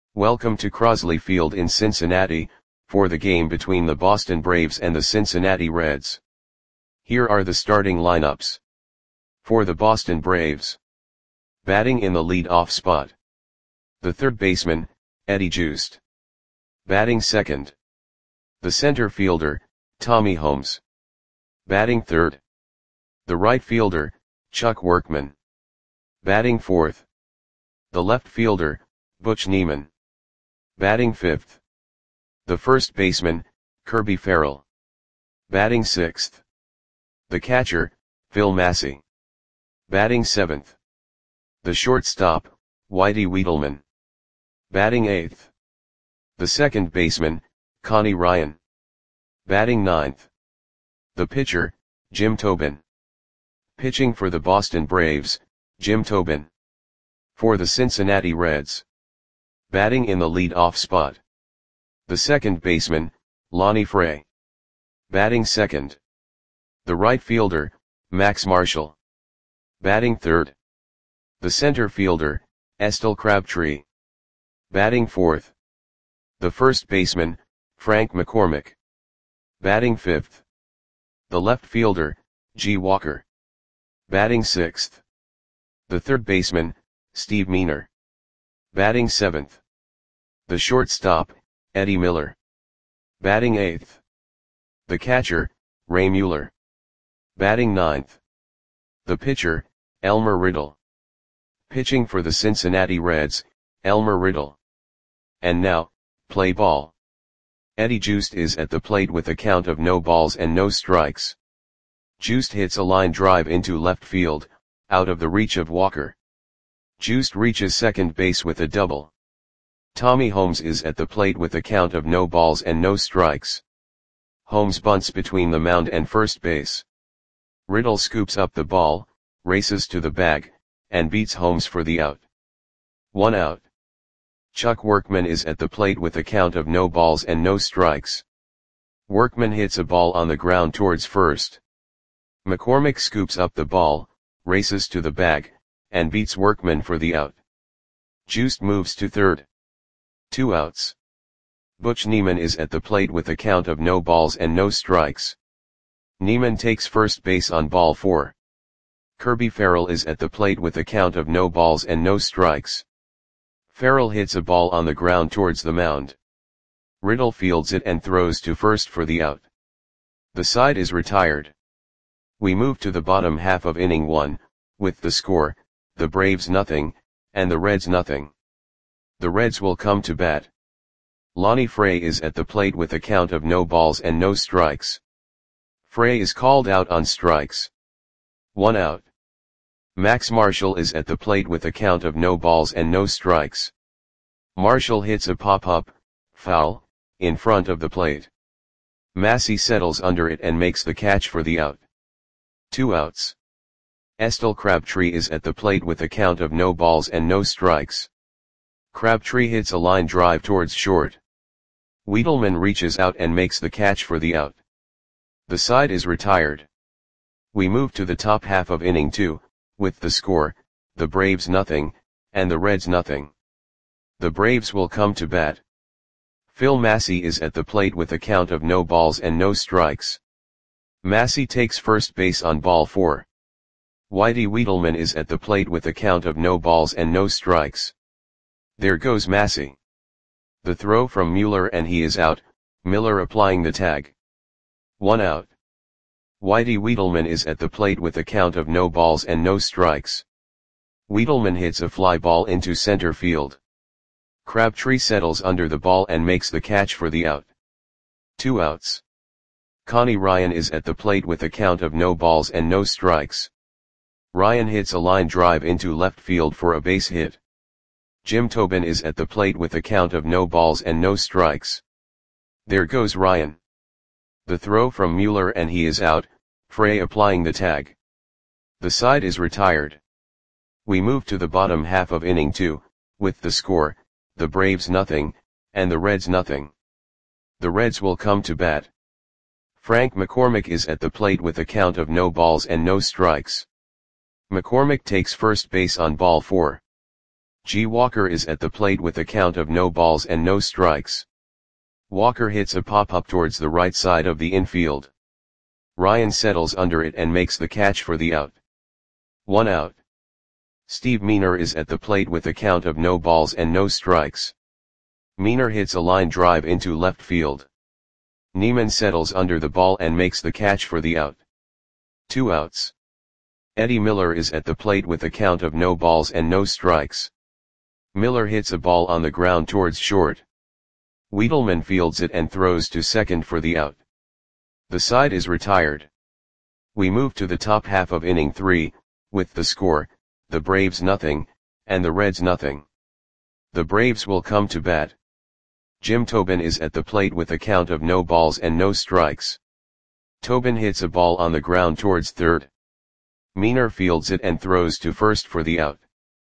Welcome to Crosley Field in Cincinnati, for the game between the Boston Braves and the Cincinnati Reds. Here are the starting lineups. For the Boston Braves. Batting in the lead-off spot. The third baseman, Eddie Joost. Batting second. The center fielder, Tommy Holmes. Batting third. The right fielder, Chuck Workman. Batting fourth. The left fielder, Butch Niemann. Batting fifth. The first baseman, Kirby Ferrell. Batting sixth. The catcher, Phil Massey. Batting seventh. The shortstop, Whitey Wiedelman. Batting eighth. The second baseman, Connie Ryan. Batting ninth. The pitcher, Jim Tobin. Pitching for the Boston Braves, Jim Tobin. For the Cincinnati Reds. Batting in the lead-off spot. The second baseman, Lonnie Fray. Batting second. The right fielder, Max Marshall. Batting third. The center fielder, Estelle Crabtree. Batting fourth. The first baseman, Frank McCormick. Batting fifth. The left fielder, G. Walker. Batting sixth. The third baseman, Steve Meaner. Batting seventh. The shortstop, Eddie Miller. Batting eighth. The catcher, Ray Mueller. Batting ninth. The pitcher, Elmer Riddle. Pitching for the Cincinnati Reds, Elmer Riddle. And now, play ball. Eddie Joost is at the plate with a count of no balls and no strikes. Joost hits a line drive into left field, out of the reach of Walker. Joost reaches second base with a double. Tommy Holmes is at the plate with a count of no balls and no strikes. Holmes bunts between the mound and first base. Riddle scoops up the ball, races to the bag, and beats Holmes for the out. 1 out. Chuck Workman is at the plate with a count of no balls and no strikes. Workman hits a ball on the ground towards first. McCormick scoops up the ball, races to the bag, and beats Workman for the out. Joost moves to third. 2 outs. Butch Niemann is at the plate with a count of no balls and no strikes. Niemann takes first base on ball 4. Kirby Ferrell is at the plate with a count of no balls and no strikes. Ferrell hits a ball on the ground towards the mound. Riddle fields it and throws to first for the out. The side is retired. We move to the bottom half of inning 1, with the score, the Braves nothing, and the Reds nothing. The Reds will come to bat. Lonnie Fray is at the plate with a count of no balls and no strikes. Fray is called out on strikes. 1 out. Max Marshall is at the plate with a count of no balls and no strikes. Marshall hits a pop-up, foul, in front of the plate. Massey settles under it and makes the catch for the out. 2 outs. Estelle Crabtree is at the plate with a count of no balls and no strikes. Crabtree hits a line drive towards short. Wiedelman reaches out and makes the catch for the out. The side is retired. We move to the top half of inning 2, with the score, the Braves nothing, and the Reds nothing. The Braves will come to bat. Phil Massey is at the plate with a count of no balls and no strikes. Massey takes first base on ball 4. Whitey Wiedelman is at the plate with a count of no balls and no strikes. There goes Massey. The throw from Mueller and he is out, Miller applying the tag. 1 out. Whitey Wiedelman is at the plate with a count of no balls and no strikes. Wiedelman hits a fly ball into center field. Crabtree settles under the ball and makes the catch for the out. 2 outs. Connie Ryan is at the plate with a count of no balls and no strikes. Ryan hits a line drive into left field for a base hit. Jim Tobin is at the plate with a count of no balls and no strikes. There goes Ryan. The throw from Mueller and he is out, Fray applying the tag. The side is retired. We move to the bottom half of inning 2, with the score, the Braves nothing, and the Reds nothing. The Reds will come to bat. Frank McCormick is at the plate with a count of no balls and no strikes. McCormick takes first base on ball 4. G. Walker is at the plate with a count of no balls and no strikes. Walker hits a pop-up towards the right side of the infield. Ryan settles under it and makes the catch for the out. 1 out. Steve Meaner is at the plate with a count of no balls and no strikes. Meaner hits a line drive into left field. Neiman settles under the ball and makes the catch for the out. 2 outs. Eddie Miller is at the plate with a count of no balls and no strikes. Miller hits a ball on the ground towards short. Wiedelman fields it and throws to second for the out. The side is retired. We move to the top half of inning 3, with the score, the Braves nothing, and the Reds nothing. The Braves will come to bat. Jim Tobin is at the plate with a count of no balls and no strikes. Tobin hits a ball on the ground towards third. Meaner fields it and throws to first for the out.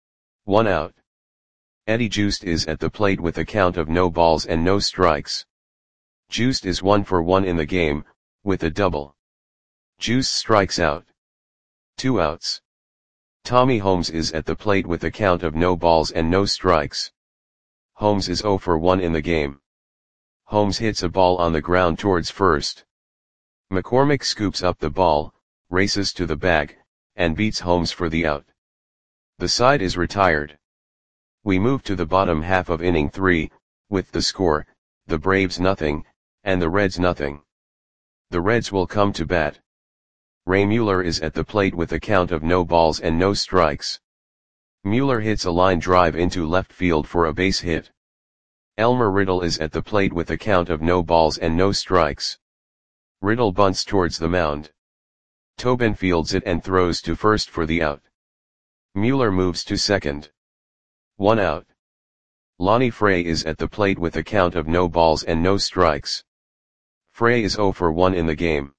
1 out. Eddie Joost is at the plate with a count of no balls and no strikes. Joost is 1 for 1 in the game, with a double. Joost strikes out. 2 outs. Tommy Holmes is at the plate with a count of no balls and no strikes. Holmes is 0 for 1 in the game. Holmes hits a ball on the ground towards first. McCormick scoops up the ball, races to the bag, and beats Holmes for the out. The side is retired. We move to the bottom half of inning 3, with the score, the Braves nothing, and the Reds nothing. The Reds will come to bat. Ray Mueller is at the plate with a count of no balls and no strikes. Mueller hits a line drive into left field for a base hit. Elmer Riddle is at the plate with a count of no balls and no strikes. Riddle bunts towards the mound. Tobin fields it and throws to first for the out. Mueller moves to second. 1 out. Lonnie Frey is at the plate with a count of no balls and no strikes. Frey is 0 for 1 in the game.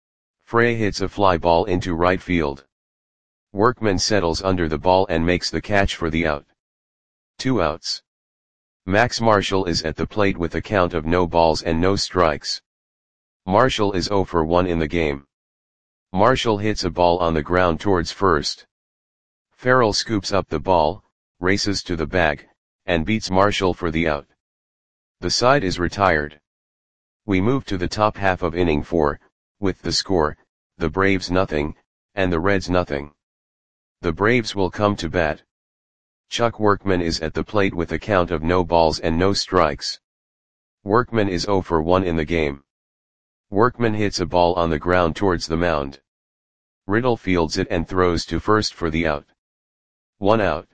Frey hits a fly ball into right field. Workman settles under the ball and makes the catch for the out. 2 outs. Max Marshall is at the plate with a count of no balls and no strikes. Marshall is 0 for 1 in the game. Marshall hits a ball on the ground towards first. Farrell scoops up the ball, races to the bag, and beats Marshall for the out. The side is retired. We move to the top half of inning 4, with the score, the Braves nothing, and the Reds nothing. The Braves will come to bat. Chuck Workman is at the plate with a count of no balls and no strikes. Workman is 0 for 1 in the game. Workman hits a ball on the ground towards the mound. Riddle fields it and throws to first for the out. 1 out.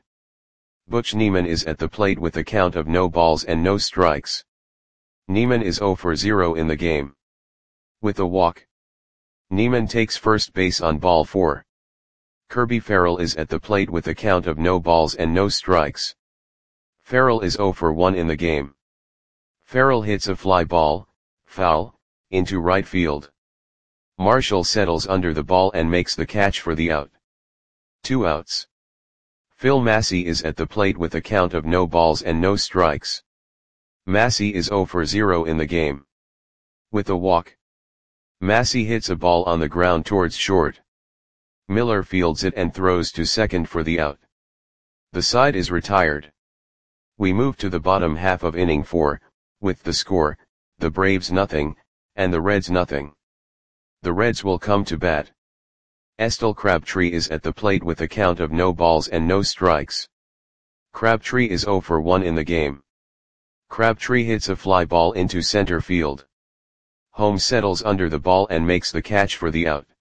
Butch Neiman is at the plate with a count of no balls and no strikes. Neiman is 0 for 0 in the game. With a walk. Neiman takes first base on ball 4. Kirby Farrell is at the plate with a count of no balls and no strikes. Farrell is 0 for 1 in the game. Farrell hits a fly ball, foul, into right field. Marshall settles under the ball and makes the catch for the out. 2 outs. Phil Massey is at the plate with a count of no balls and no strikes. Massey is 0 for 0 in the game. With a walk. Massey hits a ball on the ground towards short. Miller fields it and throws to second for the out. The side is retired. We move to the bottom half of inning 4, with the score, the Braves nothing, and the Reds nothing. The Reds will come to bat. Estel Crabtree is at the plate with a count of no balls and no strikes. Crabtree is 0 for 1 in the game. Crabtree hits a fly ball into center field. Holmes settles under the ball and makes the catch for the out.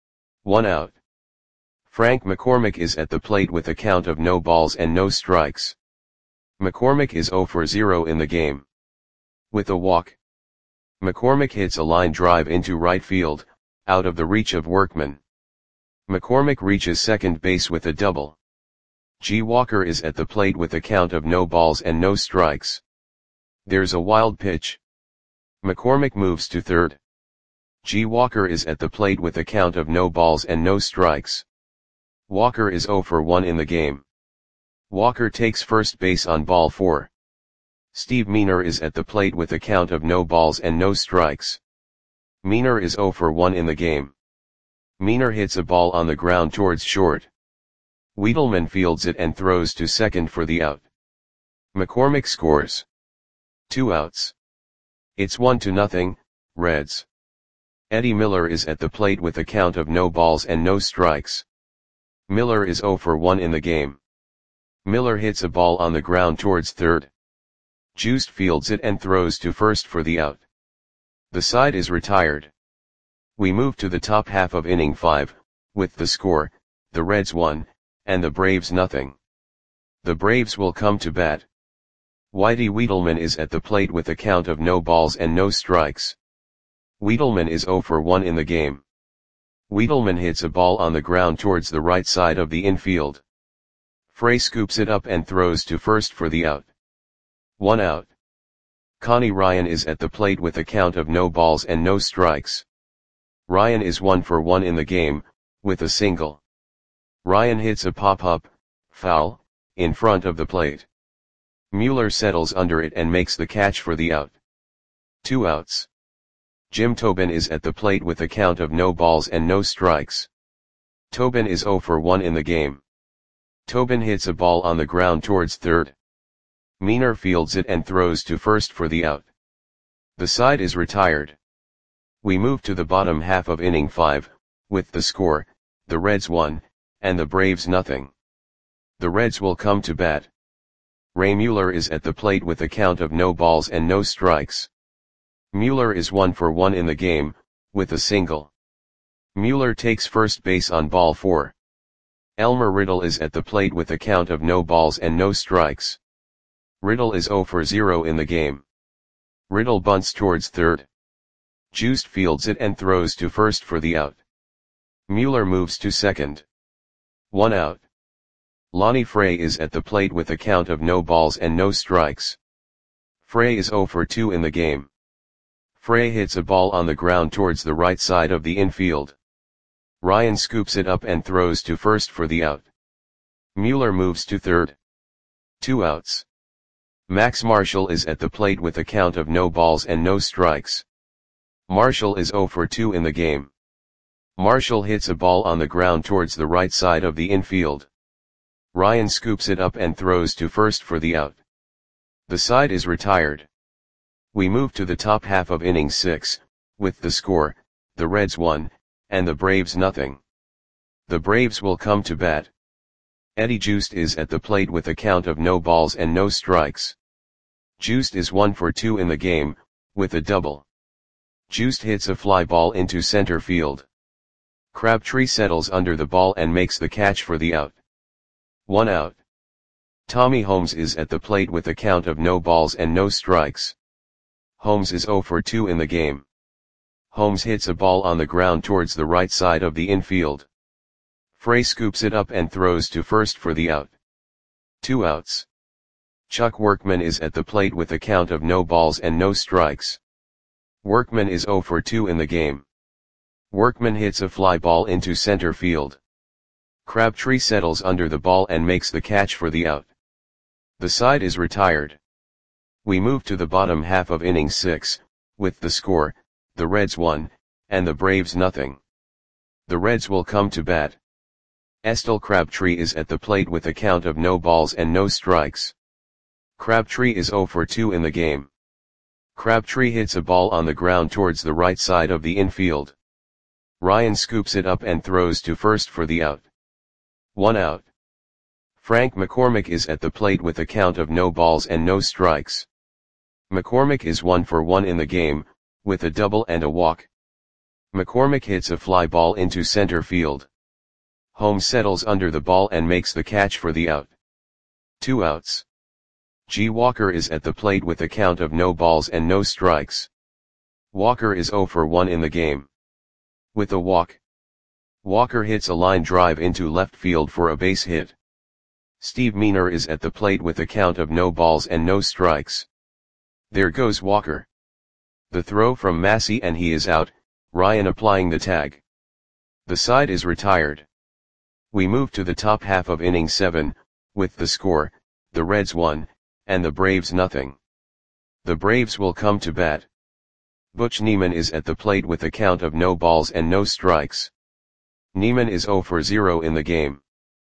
1 out. Frank McCormick is at the plate with a count of no balls and no strikes. McCormick is 0 for 0 in the game. With a walk. McCormick hits a line drive into right field, out of the reach of Workman. McCormick reaches second base with a double. G. Walker is at the plate with a count of no balls and no strikes. There's a wild pitch. McCormick moves to third. G. Walker is at the plate with a count of no balls and no strikes. Walker is 0 for 1 in the game. Walker takes first base on ball 4. Steve Meaner is at the plate with a count of no balls and no strikes. Meaner is 0 for 1 in the game. Meaner hits a ball on the ground towards short. Wiedelman fields it and throws to second for the out. McCormick scores. 2 outs. It's 1-0, Reds. Eddie Miller is at the plate with a count of no balls and no strikes. Miller is 0 for 1 in the game. Miller hits a ball on the ground towards third. Juiced fields it and throws to first for the out. The side is retired. We move to the top half of inning 5, with the score, the Reds 1, and the Braves 0. The Braves will come to bat. Whitey Wiedelman is at the plate with a count of no balls and no strikes. Wiedelman is 0 for 1 in the game. Wiedelman hits a ball on the ground towards the right side of the infield. Frey scoops it up and throws to first for the out. 1 out. Connie Ryan is at the plate with a count of no balls and no strikes. Ryan is 1 for 1 in the game, with a single. Ryan hits a pop-up, foul, in front of the plate. Mueller settles under it and makes the catch for the out. 2 outs. Jim Tobin is at the plate with a count of no balls and no strikes. Tobin is 0 for 1 in the game. Tobin hits a ball on the ground towards third. Meaner fields it and throws to first for the out. The side is retired. We move to the bottom half of inning 5, with the score, the Reds 1, and the Braves 0. The Reds will come to bat. Ray Mueller is at the plate with a count of no balls and no strikes. Mueller is 1 for 1 in the game, with a single. Mueller takes first base on ball 4. Elmer Riddle is at the plate with a count of no balls and no strikes. Riddle is 0 for 0 in the game. Riddle bunts towards third. Juiced fields it and throws to first for the out. Mueller moves to second. 1 out. Lonnie Frey is at the plate with a count of no balls and no strikes. Frey is 0 for 2 in the game. Frey hits a ball on the ground towards the right side of the infield. Ryan scoops it up and throws to first for the out. Mueller moves to third. 2 outs. Max Marshall is at the plate with a count of no balls and no strikes. Marshall is 0 for 2 in the game. Marshall hits a ball on the ground towards the right side of the infield. Ryan scoops it up and throws to first for the out. The side is retired. We move to the top half of inning 6, with the score, the Reds 1, and the Braves 0. The Braves will come to bat. Eddie Juiced is at the plate with a count of no balls and no strikes. Juiced is 1 for 2 in the game, with a double. Juiced hits a fly ball into center field. Crabtree settles under the ball and makes the catch for the out. 1 out. Tommy Holmes is at the plate with a count of no balls and no strikes. Holmes is 0 for 2 in the game. Holmes hits a ball on the ground towards the right side of the infield. Frey scoops it up and throws to first for the out. 2 outs. Chuck Workman is at the plate with a count of no balls and no strikes. Workman is 0 for 2 in the game. Workman hits a fly ball into center field. Crabtree settles under the ball and makes the catch for the out. The side is retired. We move to the bottom half of inning 6, with the score, the Reds 1, and the Braves 0. The Reds will come to bat. Estel Crabtree is at the plate with a count of no balls and no strikes. Crabtree is 0 for 2 in the game. Crabtree hits a ball on the ground towards the right side of the infield. Ryan scoops it up and throws to first for the out. 1 out. Frank McCormick is at the plate with a count of no balls and no strikes. McCormick is 1 for 1 in the game, with a double and a walk. McCormick hits a fly ball into center field. Holmes settles under the ball and makes the catch for the out. 2 outs. G. Walker is at the plate with a count of no balls and no strikes. Walker is 0 for 1 in the game. With a walk. Walker hits a line drive into left field for a base hit. Steve Meaner is at the plate with a count of no balls and no strikes. There goes Walker. The throw from Massey and he is out, Ryan applying the tag. The side is retired. We move to the top half of inning 7, with the score, the Reds 1, and the Braves 0. The Braves will come to bat. Butch Neiman is at the plate with a count of no balls and no strikes. Neiman is 0 for 0 in the game.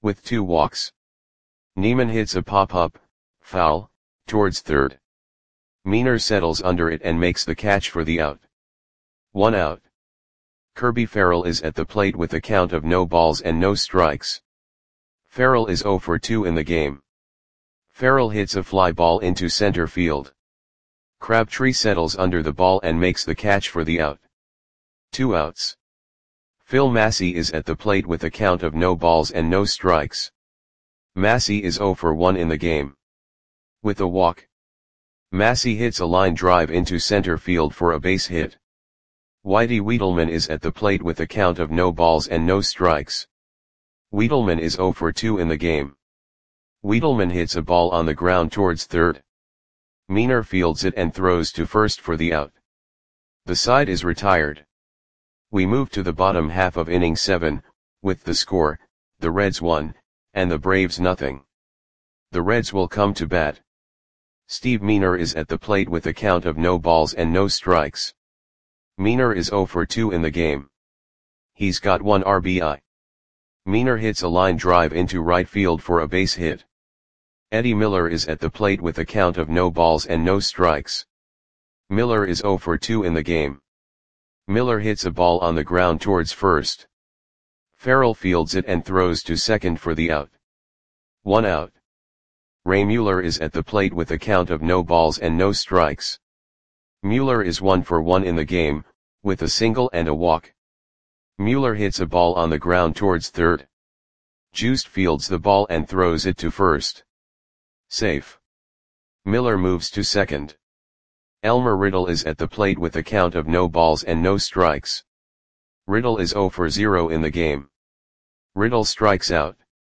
with 2 walks. Neiman hits a pop-up, foul, towards third. Meaner settles under it and makes the catch for the out. 1 out. Kirby Farrell is at the plate with a count of no balls and no strikes. Farrell is 0 for 2 in the game. Farrell hits a fly ball into center field. Crabtree settles under the ball and makes the catch for the out. 2 outs. Phil Massey is at the plate with a count of no balls and no strikes. Massey is 0 for 1 in the game. With a walk, Massey hits a line drive into center field for a base hit. Whitey Wiedelman is at the plate with a count of no balls and no strikes. Wiedelman is 0 for 2 in the game. Wiedelman hits a ball on the ground towards third. Meaner fields it and throws to first for the out. The side is retired. We move to the bottom half of inning 7, with the score, the Reds 1, and the Braves nothing. The Reds will come to bat. Steve Meaner is at the plate with a count of no balls and no strikes. Meaner is 0 for 2 in the game. He's got 1 RBI. Meaner hits a line drive into right field for a base hit. Eddie Miller is at the plate with a count of no balls and no strikes. Miller is 0 for 2 in the game. Miller hits a ball on the ground towards first. Farrell fields it and throws to second for the out. 1 out. Ray Mueller is at the plate with a count of no balls and no strikes. Mueller is 1 for 1 in the game, with a single and a walk. Mueller hits a ball on the ground towards third. Juiced fields the ball and throws it to first. Safe. Miller moves to second. Elmer Riddle is at the plate with a count of no balls and no strikes. Riddle is 0 for 0 in the game. Riddle strikes out.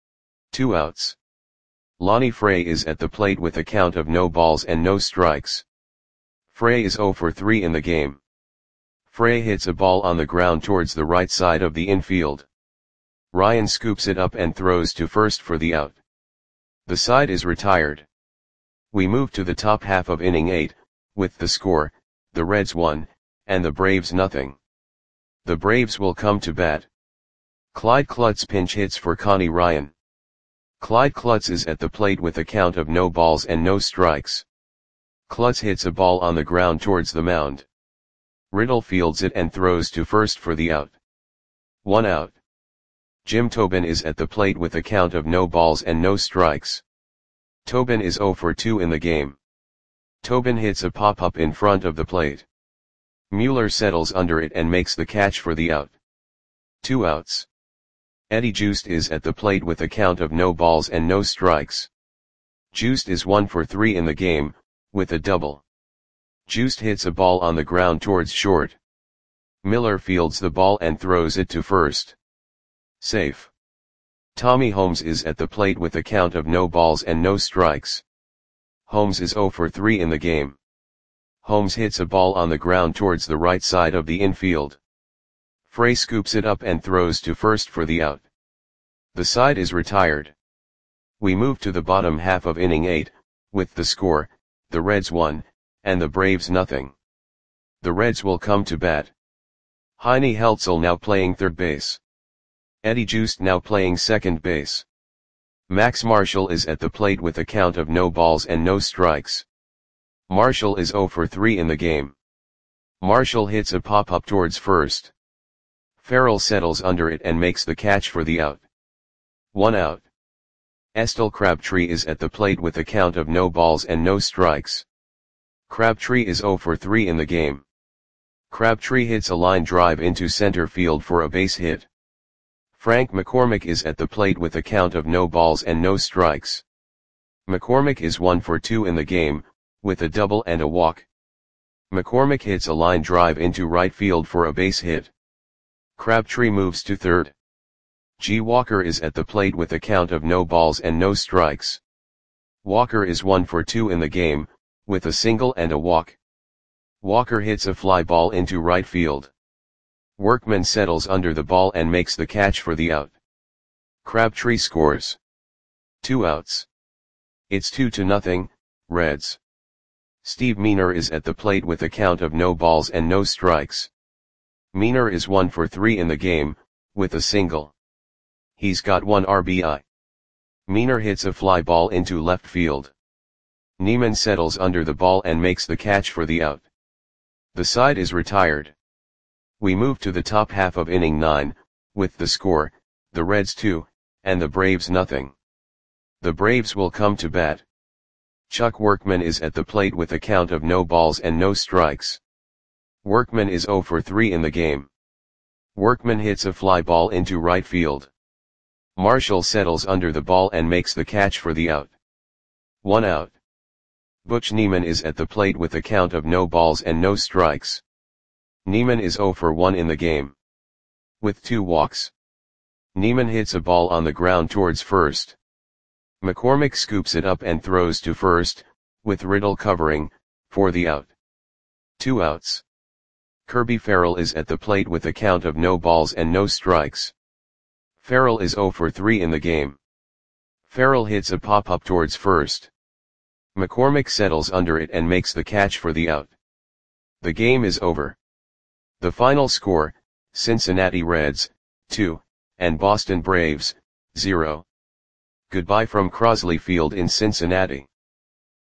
2 outs. Lonnie Frey is at the plate with a count of no balls and no strikes. Frey is 0 for 3 in the game. Frey hits a ball on the ground towards the right side of the infield. Ryan scoops it up and throws to first for the out. The side is retired. We move to the top half of inning 8, with the score, the Reds 1, and the Braves nothing. The Braves will come to bat. Clyde Klutz pinch hits for Connie Ryan. Clyde Klutz is at the plate with a count of no balls and no strikes. Klutz hits a ball on the ground towards the mound. Riddle fields it and throws to first for the out. 1 out. Jim Tobin is at the plate with a count of no balls and no strikes. Tobin is 0 for 2 in the game. Tobin hits a pop-up in front of the plate. Mueller settles under it and makes the catch for the out. 2 outs. Eddie Juiced is at the plate with a count of no balls and no strikes. Juiced is 1 for 3 in the game, with a double. Juiced hits a ball on the ground towards short. Miller fields the ball and throws it to first. Safe. Tommy Holmes is at the plate with a count of no balls and no strikes. Holmes is 0 for 3 in the game. Holmes hits a ball on the ground towards the right side of the infield. Frey scoops it up and throws to first for the out. The side is retired. We move to the bottom half of inning 8, with the score, the Reds 1, and the Braves nothing. The Reds will come to bat. Heine Heltzel now playing third base. Eddie Juiced now playing second base. Max Marshall is at the plate with a count of no balls and no strikes. Marshall is 0 for 3 in the game. Marshall hits a pop-up towards first. Farrell settles under it and makes the catch for the out. 1 out. Estel Crabtree is at the plate with a count of no balls and no strikes. Crabtree is 0 for 3 in the game. Crabtree hits a line drive into center field for a base hit. Frank McCormick is at the plate with a count of no balls and no strikes. McCormick is 1 for 2 in the game, with a double and a walk. McCormick hits a line drive into right field for a base hit. Crabtree moves to third. G. Walker is at the plate with a count of no balls and no strikes. Walker is 1 for 2 in the game, with a single and a walk. Walker hits a fly ball into right field. Workman settles under the ball and makes the catch for the out. Crabtree scores. 2 outs. It's 2-0, Reds. Steve Meaner is at the plate with a count of no balls and no strikes. Meaner is 1 for 3 in the game, with a single. He's got 1 RBI. Meaner hits a fly ball into left field. Niemann settles under the ball and makes the catch for the out. The side is retired. We move to the top half of inning 9, with the score, the Reds 2, and the Braves nothing. The Braves will come to bat. Chuck Workman is at the plate with a count of no balls and no strikes. Workman is 0 for 3 in the game. Workman hits a fly ball into right field. Marshall settles under the ball and makes the catch for the out. 1 out. Butch Niemann is at the plate with a count of no balls and no strikes. Niemann is 0 for 1 in the game. With 2 walks. Niemann hits a ball on the ground towards first. McCormick scoops it up and throws to first, with Riddle covering, for the out. 2 outs. Kirby Farrell is at the plate with a count of no balls and no strikes. Farrell is 0 for 3 in the game. Farrell hits a pop-up towards first. McCormick settles under it and makes the catch for the out. The game is over. The final score, Cincinnati Reds, 2, and Boston Braves, 0. Goodbye from Crosley Field in Cincinnati.